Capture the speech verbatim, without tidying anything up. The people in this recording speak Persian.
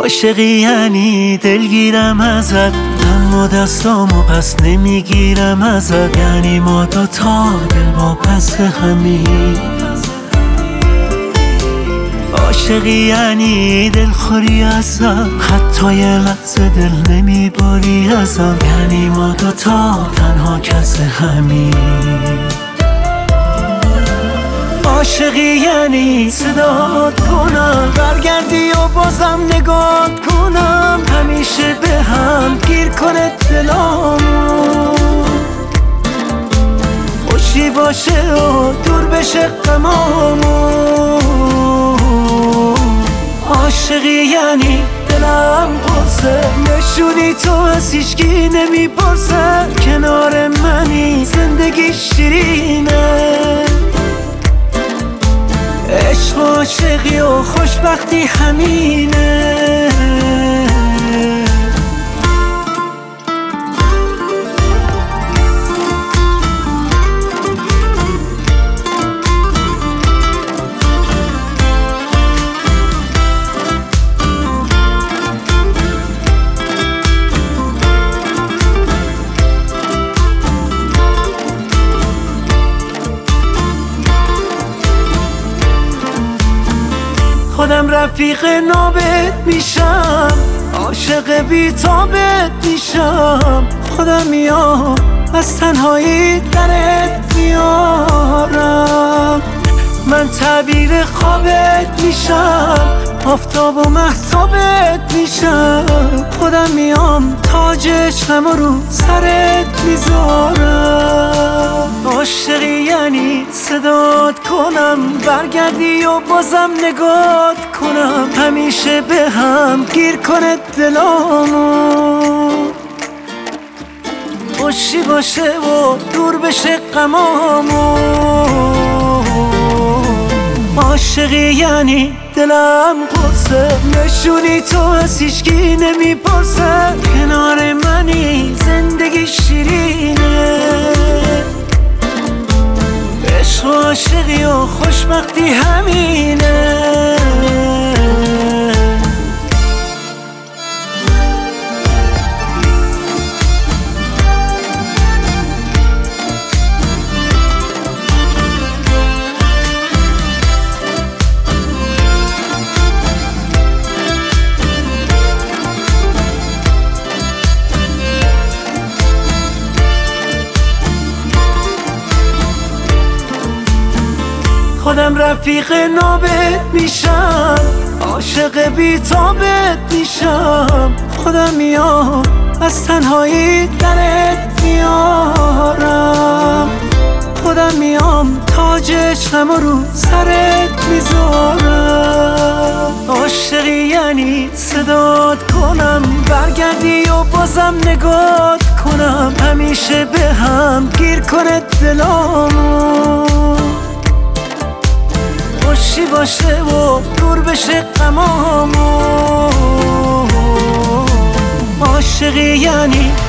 عاشقی یعنی دلگیرم ازت، اما دستامو پس نمیگیرم ازت. یعنی ما دوتا دل با پس همین. عاشقی یعنی دلخوری ازم، حتی یه لحظه دل نمیبری ازم. یعنی ما دوتا تنها کس همین. عاشقی یعنی صدات کنم برگردی و بازم نگات کنم، همیشه به هم گیر کنه دلامو، خوشی باشه و دور بشه غمامو. عاشقی یعنی دلم قرصه، نشونی تو از هیچکی نمیپرسه، کنار منی زندگی شیرینه. عشق و عاشقی و خوشبختی همینه. خودم رفیق نابت میشم، عاشق بی‌تابت میشم. خودم میام از تنهایی درت میارم، من تعبیر خوابت میشم، آفتاب و مهتابت میشم. خودم میام تاج عشقم رو سرت میذارم. عاشقی یعنی صدات کنم برگردی و بازم نگات کنم، همیشه به هم گیر کنه دلامو، خوشی باشه و دور بشه غمامو. عاشقی یعنی دلم قرصه، نشونی تو از هیچکی نمیپرسه، کنار منی زندگی شیرینه. عشق و عاشقی و خوشبختی همینه. خودم رفیق نابت میشم، عاشق بی‌تابت میشم. خودم میام از تنهایی درت میارم، خودم میام تاج عشقم رو سرت میذارم. عاشقی یعنی صدات کنم برگردی و بازم نگات کنم، همیشه به هم گیر کنه دلامو، خوشی باشه و دور بشه غمامو. عاشقی یعنی